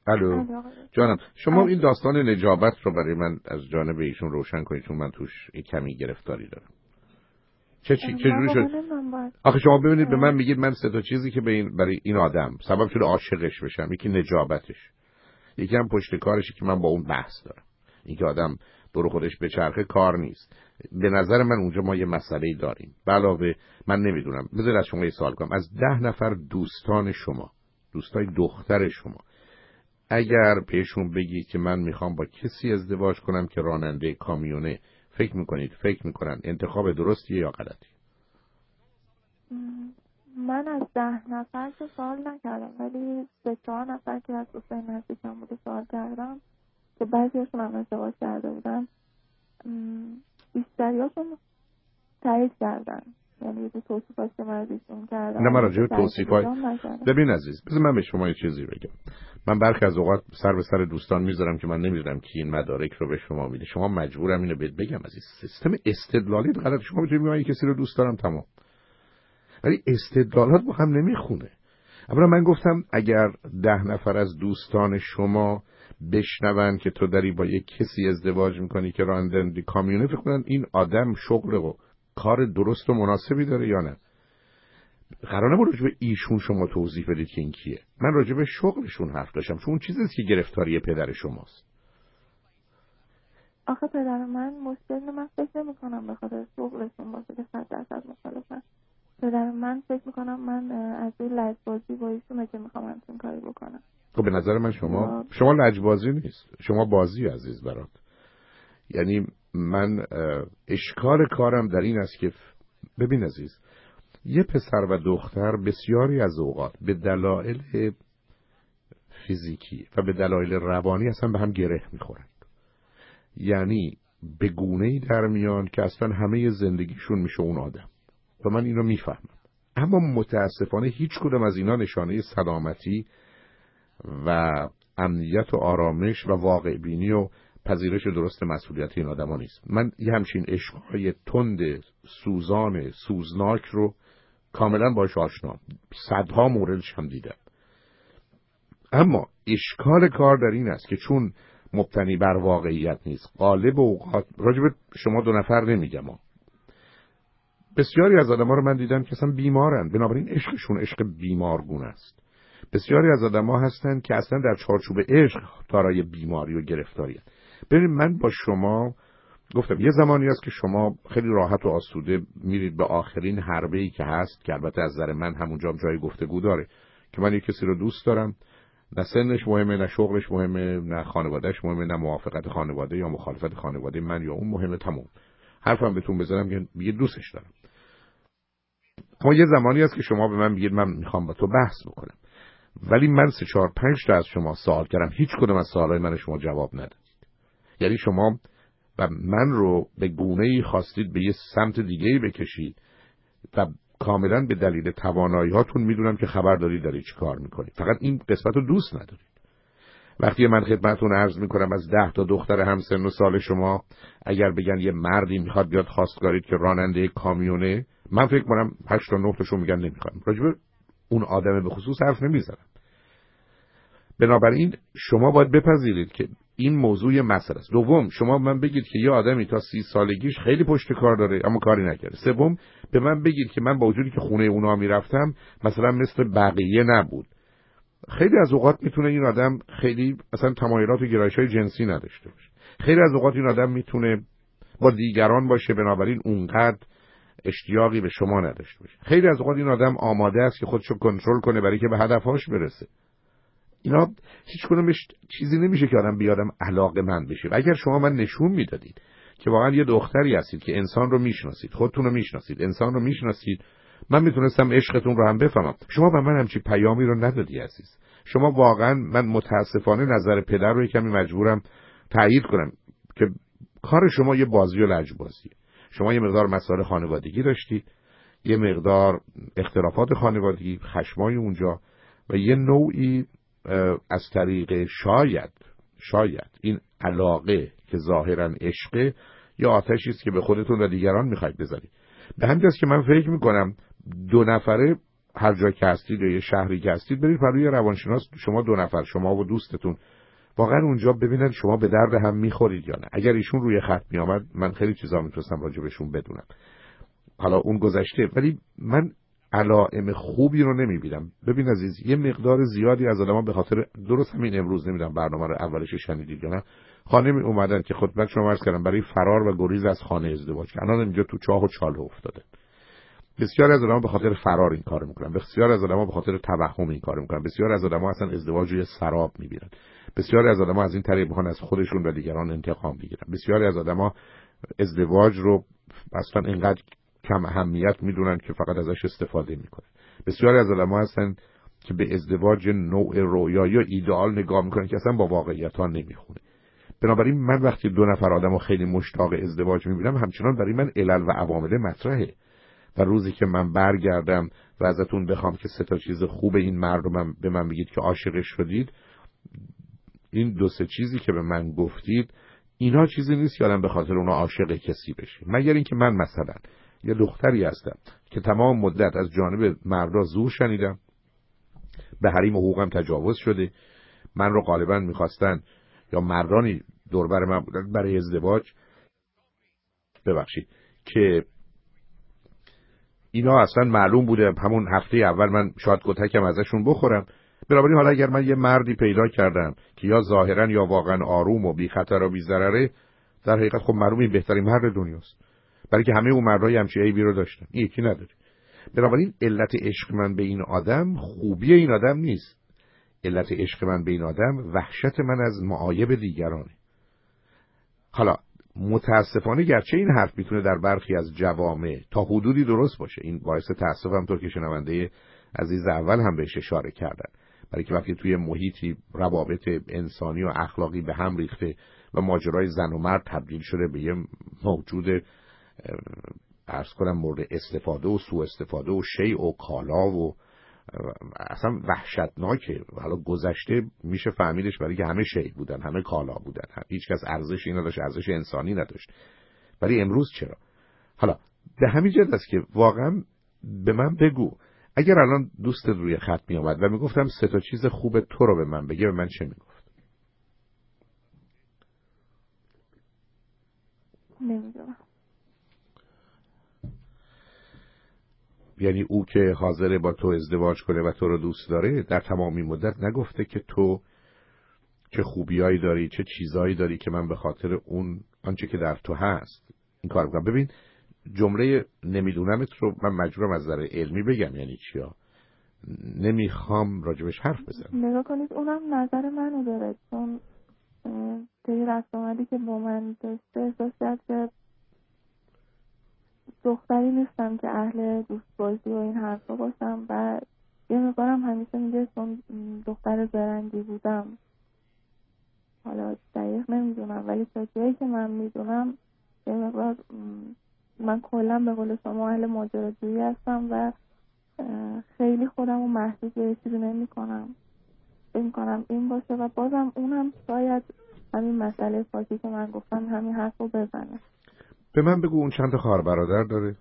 الو جانم، شما این داستان نجابت رو برای من از جانب ایشون روشن کنید، چون من توش کمی گرفتاری دارم. چه جوری شد؟ آخه شما ببینید به من میگید من سه تا چیزی که برای این آدم سبب شده عاشقش بشم، یکی نجابتش، یکی هم پشت کارشه که من با اون بحث دارم، این که آدم دور خودش به چرخه کار نیست. به نظر من اونجا ما یه مسئله‌ای داریم. به علاوه من نمیدونم، بذار از شما یه سوال کنم، از 10 نفر دوستان شما، دوستای دختر شما، اگر بهشون بگید که من میخوام با کسی ازدواج کنم که راننده کامیونه، فکر میکنن انتخاب درستیه یا غلطی؟ من از 10 نفر که سوال نکردم، ولی 3-4 نفر که از دوستای نزدیکم بوده سوال کردم که بعضیاشون هم ازدواج کرده بودن، بیشتریاشون تایید کردن. یعنی تو توصیفاش که من ازشون کردم. نه من راجع به توصیفای ببین عزیز، بذار من به شما یه چیزی بگم. من برخی از اوقات سر به سر دوستان میذارم که من نمیدونم کی این مدارک رو به شما میده. شما مجبورم اینو بگم عزیز، سیستم استدلالی غلط. شما میتونید بگید کسی رو دوست دارم تمام، ولی استدلالات با هم نمیخونه. اولا من گفتم اگر 10 نفر از دوستان شما بشنون که تو داری با یک کسی ازدواج میکنی که راننده کامیونه، فکر کنن این آدم شغل و کار درست و مناسبی داره یا نه. قرار نبود راجع به ایشون شما توضیح بدید که این کیه. من راجع به شغلشون حرف داشتم، چون اون چیزیست که گرفتاری پدر شماست. آخه پدر من فکر نمی‌کنم به خاطر شغلشون باشه که 100% مخالفم. پدر من فکر می‌کنم من از این لجبازی با ایشونه که می‌خوام همچین کاری بکنم. خب به نظر من شما لجبازی نیست، شما بازی عزیز برات. یعنی من اشکال کارم در این است که ببین عزیز، یه پسر و دختر بسیاری از اوقات به دلایل فیزیکی و به دلایل روانی اصلا به هم گره میخورن. یعنی به گونه‌ای در میان که اصلا همه زندگیشون میشه اون آدم و من اینو میفهمم. اما متاسفانه هیچ کدوم از اینا نشانه سلامتی و امنیت و آرامش و واقع بینی و پذیرش درست مسئولیت این آدم ها نیست. من یه همچین عشقهای تند سوزان سوزناک رو کاملا باش آشنام، صدها موردش هم دیدم. اما اشکال کار در این است که چون مبتنی بر واقعیت نیست، غالب اوقات راجب شما 2 نفر نمیگم بسیاری از آدم‌ها رو من دیدم که اصلا بیمارن، بنابراین عشقشون عشق بیمارگونه است. بسیاری از آدم‌ها هستن که اصلا در چارچوب عشق دارای بیماری و گرفتاری هستند. ببین من با شما گفتم یه زمانی است که شما خیلی راحت و آسوده میرید به آخرین حربه‌ای که هست، که البته از نظر من همونجا هم جای گفتگو داره، که من یک کسی رو دوست دارم، نه سنش مهمه، نه شغلش مهمه، نه خانوادهش مهمه، نه موافقت خانواده یا مخالفت خانواده من یا اون مهمه، تموم. حرفم بهتون بزنم که یه دوستش دارم. اما یه زمانی است که شما به من بگید من میخوام با تو بحث بکنم، ولی من 3-4-5 تا از شما سوال کردم، هیچ کدوم از سوالای من شما جواب ندادید. یعنی شما و من رو به گونه‌ای خواستید به یه سمت دیگه‌ای بکشید و کاملا به دلیل توانایی‌هاتون میدونم که خبر دارید چی کار میکنید، فقط این قسمت رو دوست ندارید. وقتی من خدمتتون عرض میکنم از 10 تا دختر همسن و سال شما اگر بگن یه مردی میخواد بیاد خواستگارید که راننده کامیونه، من فکر کنم 8 تا 9 تاشون میگن نمیخوام. راجب اون آدم به خصوص حرف نمیزنم. بنابراین شما باید بپذیرید که این موضوع مسئله است. دوم، شما به من بگید که یه آدمی تا 30 سالگیش خیلی پشت کار داره اما کاری نکرده. سوم، به من بگید که من با وجودی که خونه اونا میرفتم مثلا مثل بقیه نبود. خیلی از اوقات میتونه این آدم خیلی اصلا تمایلات و گرایش‌های جنسی نداشته باشه. خیلی از اوقات این آدم میتونه با دیگران باشه، بنابراین اونقدر اشتیاقی به شما نداشته باشه. خیلی از اوقات این آدم آماده است که خودشو کنترل کنه برای که به هدفش برسه. اینا هیچ کدومش چیزی نمیشه که آدم بیادم علاقه‌مند بشه. و اگر شما من نشون میدادید که واقعا یه دختری هستید که انسان رو میشناسید، خودتون رو میشناسید، انسان رو میشناسید، من میتونستم عشقتون رو هم بفهمم. شما به من همچین پیامی رو ندادی عزیز. شما واقعا، من متاسفانه نظر پدر رو کمی مجبورم تایید کنم که کار شما یه بازی و لجبازیه. شما یه مقدار مسائل خانوادگی داشتید، یه مقدار اختلافات خانوادگی، خشمای اونجا و یه نوعی از طریق شاید این علاقه که ظاهرا عشقه یا آتشی است که به خودتون و دیگران میخواید بزنید. به همین جاست که من فکر میکنم 2 نفره هر جا که هستید یا یه شهری که هستید برید برای روانشناس، شما 2 نفر، شما و دوستتون، واقعا اونجا ببینن شما به درد هم میخورید یا نه. اگر ایشون روی خط میامد من خیلی چیزا میتونستم راجع بهشون بدونم. حالا اون گذشته، ولی من علائم خوبی رو نمیبینم. ببین عزیز، یه مقدار زیادی از آدما به خاطر درست همین امروز نمیدونم برنامه رو اولش شنیدید یا نه، خانه می اومدن که خدمت شما عرض کردم برای فرار و گریز از خانه ازدواج کردن، الان اینجا تو چاه و چاله افتادن. بسیار از آدما به خاطر فرار این کارو میکنن، بسیار از آدما به خاطر توهم این کارو میکنن، بسیار از آدما اصلا ازدواج رو سراب میبینن، بسیار از آدما از این طریق میخوان از خودشون و دیگران انتقام بگیرن، بسیار از آدما ازدواج رو اصلا اینقدر کم اهمیت میدونن که فقط ازش استفاده میکنن. بسیار از آدما هستن که به ازدواج نوع رویا یا ایدئال نگاه میکنن که اصلا با واقعیت ها نمیخونه. بنابراین من وقتی 2 نفر آدمو خیلی مشتاق ازدواج میبینم، همچنان برای من علل و عوامل مطرحه. و روزی که من برگردم و ازتون بخوام که 3 چیز خوب این مرد رو به من بگید که عاشقش شدید، این 2-3 چیزی که به من گفتید اینا چیزی نیست که آدم به خاطر اونا عاشق کسی بشه، مگر اینکه من مثلا یه دختری هستم که تمام مدت از جانب مردا زور شنیدم، به حریم و حقوقم تجاوز شده، من رو غالبا میخواستن یا مردانی دوربر من بودن برای ازدواج، ببخشید، که اینا اصلا معلوم بوده همون هفته اول من شاید کتکم ازشون بخورم. بنابراین حالا اگر من یه مردی پیدا کردم که یا ظاهرا یا واقعا آروم و بی خطر و بی ضرره، در حقیقت خب معلوم این بهترین مرد دنیاست، برای که همه اون مردای همچین عیبی رو داشتن، این یکی نداره. بنابراین علت عشق من به این آدم خوبی این آدم نیست، علت عشق من به این آدم وحشت من از معایب دیگرانه. حالا متاسفانه گرچه این حرف میتونه در برخی از جوامع تا حدودی درست باشه، این باعث تاسفم طور که شنونده عزیز اول هم بهش اشاره کردن، برای که وقتی توی محیطی روابط انسانی و اخلاقی به هم ریخته و ماجرای زن و مرد تبدیل شده به یه موجود عرض کنم مورد استفاده و سوء استفاده و شیء و کالا و اصلا وحشتناکه. حالا گذشته میشه فهمیدش برای که همه شیء بودن، همه کالا بودن، هیچ کس ارزشی نداشت، ارزش انسانی نداشت. ولی امروز چرا؟ حالا به همین جهت است که واقعا به من بگو، اگر الان دوستت روی خط می آمد و میگفتم 3 چیز خوب تو رو به من بگه، به من چه میگفت؟ نمیدونم. یعنی او که حاضره با تو ازدواج کنه و تو رو دوست داره، در تمام این مدت نگفته که تو چه خوبیایی داری، چه چیزایی داری که من به خاطر اون آنچه که در تو هست این کار میکنم؟ ببین جمله نمیدونمت رو من مجبورم از نظر علمی بگم یعنی چیا، نمیخوام راجبش حرف بزنم. نگاه کنید اونم نظر منو داره، چون طی رفت آمدی که با من داشته احساس کرد که دختری نیستم که اهل دوست بازی و این حرفا باشم و یه مقدارم همیشه میگه چون دختر زرنگی بودم. حالا دقیق نمیدونم ولی تا جایی که من میدونم یه مقدار من کلا به قول شما اهل ماجراجویی هستم و خیلی خودم رو محدود به چیزی نمی کنم این باشه و بازم اونم شاید همین مسئله فاکی که من گفتم همین حرف رو بزنه. به من بگو اون چند تا خواهر برادر داره؟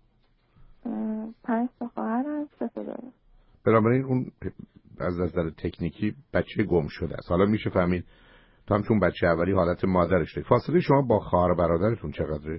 5 خواهر هست، 3 داره. بنابراین اون از نظر تکنیکی بچه گم شده است. حالا میشه فهمید تو هم چون بچه اولی حالت مادرش داری. فاصله شما با خواهر برادرتون چقدره؟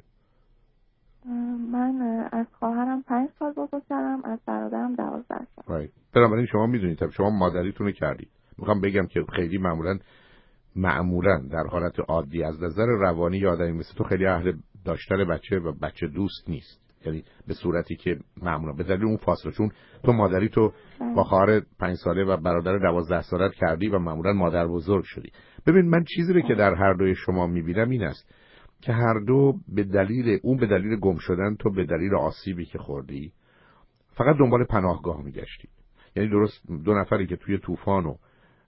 من از خواهرم 5 سال بزرگترم، از برادرم 12 سال. بنابراین شما میدونید شما مادریتون رو کردید. میخوام بگم که خیلی معمولا در حالت عادی از نظر روانی یه آدمی مثل تو خیلی اهل داشتن بچه و بچه دوست نیست، یعنی به صورتی که معمولا به دلیل اون فاصله، چون تو مادری تو با خواهر 5 ساله و برادر 12 سالت کردی و معمولا مادر بزرگ شدی. ببین من چیزی رو که در هر دوی شما میبینم این است که هر دو به دلیل گم شدن، تو به دلیل آسیبی که خوردی فقط دنبال پناهگاه میگشتی. یعنی درست 2 نفری که توی طوفان و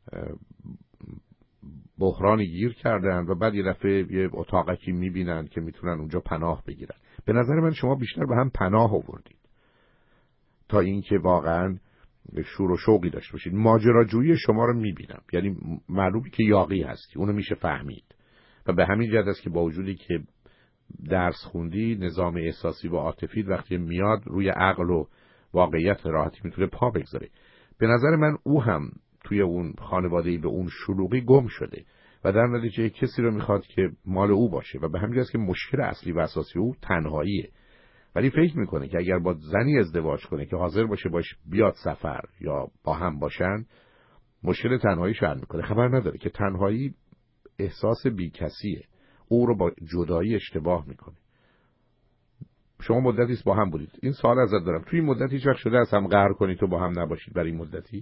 بحرانی گیر کردن و بعد یه دفعه یه اتاقکی میبینن که میتونن اونجا پناه بگیرن. به نظر من شما بیشتر به هم پناه آوردید تا اینکه واقعا شور و شوقی داشته باشید. ماجراجویی شما رو میبینم، یعنی معلومه که یاغی هستی، اونو میشه فهمید و به همین جهت است که با وجودی که درس خوندی، نظام احساسی و عاطفی وقتی میاد روی عقل و واقعیت راحتی میتونه پا بگذاره. به نظر من او هم توی اون خانواده‌ای به اون شلوغی گم شده و در نتیجه کسی رو میخواد که مال او باشه و به همین جاست که مشکل اصلی و اساسی او تنهاییه. ولی فکر میکنه که اگر با زنی ازدواج کنه که حاضر باشه باش بیاد سفر یا با هم باشن، مشکل تنهاییش حل میکنه. خبر نداره که تنهایی احساس بیکسیه، او رو با جدایی اشتباه میکنه. شما مدتی است با هم بودید. این سوال ازت دارم، توی این مدت هیچ وقت شده از هم قهر کنید تو با هم نباشید برای این مدتی؟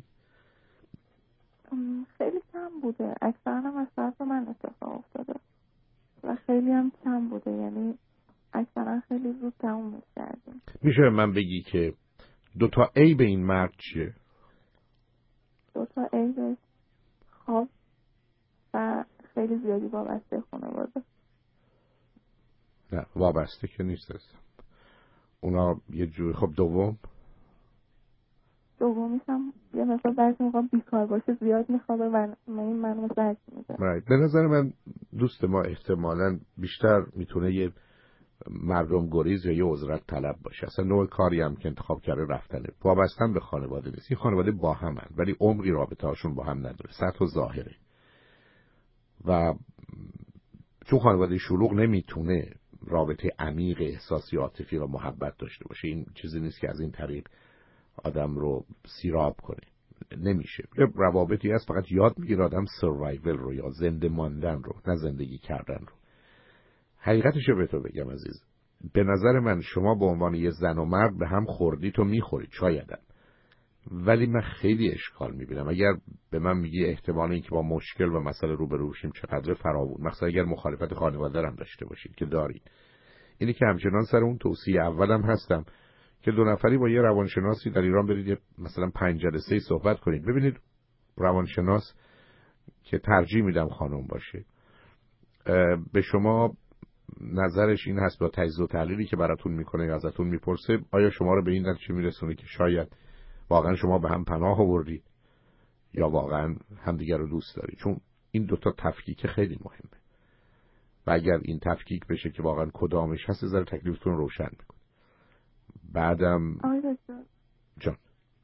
خیلی کم بوده، اکثرا هم از طرف من اتفاق افتاده و خیلی هم کم بوده، یعنی اکثرا خیلی زود تمومش کردیم. میشه من بگی که 2 عیب این مرد چیه؟ 2 عیبش خواب و خیلی زیادی وابسته خانواده. نه وابسته که نیست هستم اونا یه جوری. خب دومیش هم یه مثلا برسی میخوام بیکار باشه زیاد میخوابه و منو زرد میده. به نظر من دوست ما احتمالاً بیشتر میتونه یه مردم گریز یا یه عذرت طلب باشه. اصلا نوع کاری هم که انتخاب کرده رفتنه، وابستن به خانواده نیست. این خانواده با همن ولی عمقی رابطه هاشون با هم نداره، سطح و ظاهره. و چون خانواده شلوغ نمیتونه رابطه عمیق احساسی عاطفی و محبت داشته باشه. این چیزی نیست که از این طریق آدم رو سیراب کنه، نمیشه. روابطی هست فقط یاد میگیره آدم سروایول رو یا زنده ماندن رو، نه زندگی کردن رو. حقیقتش رو به تو بگم عزیز، به نظر من شما به عنوان یه زن و مرد به هم خوردید و میخورید شایدم، ولی من خیلی اشکال میبینم اگر به من میگی احتمال این که با مشکل و مسئله روبرو بشیم چقدر فراوون، مثلا اگر مخالفت خانواده هم داشته باشید که دارید. اینی که همچنان سر اون توصیه اولم هستم که 2 نفری با یه روانشناسی در ایران برید مثلا 5 جلسه صحبت کنید، ببینید روانشناس که ترجیح میدم خانم باشه به شما نظرش این هست با تجزیه و تحلیلی که براتون میکنه یا ازتون میپرسه آیا شما رو به این نتیجه میرسونه که شاید واقعا شما به هم پناه آوردید یا واقعا همدیگر رو دوست دارید. چون این 2 تفکیک خیلی مهمه و اگر این تفکیک بشه که واقعا کدامش هست ذره تکلیفتون روشن میکنه. بعدم جان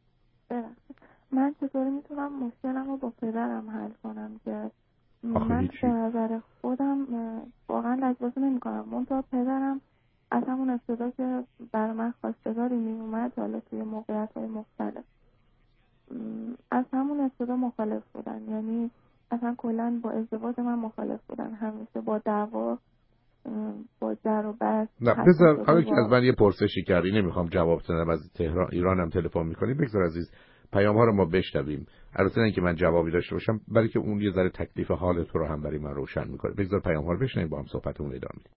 من چطوری میتونم مشکلم رو با پدرم حل کنم که من به نظر خودم واقعا لجبازی نمی کنم، منتها پدرم از همون ابتدا که برای من خواستگاری می اومد، حالا توی موقعیت های مختلف، از همون ابتدا مخالف بودن. یعنی اصلا کلا با ازدواج من مخالف بودن، همیشه با دعوا، با جر و بحث. نه بذار حالا که از من یه پرسشی کردی نمیخوام جواب بدم، از تهران ایرانم تلفن میکنی، بگذار عزیز پیام ها رو ما بشنویم. البته نه که من جوابی داشته باشم، بلکه اون یه ذره تکلیف حال تو رو هم برای من روشن میکنه. بگذار پیام ها رو بشنویم با هم صحبتمون ادامه بدیم.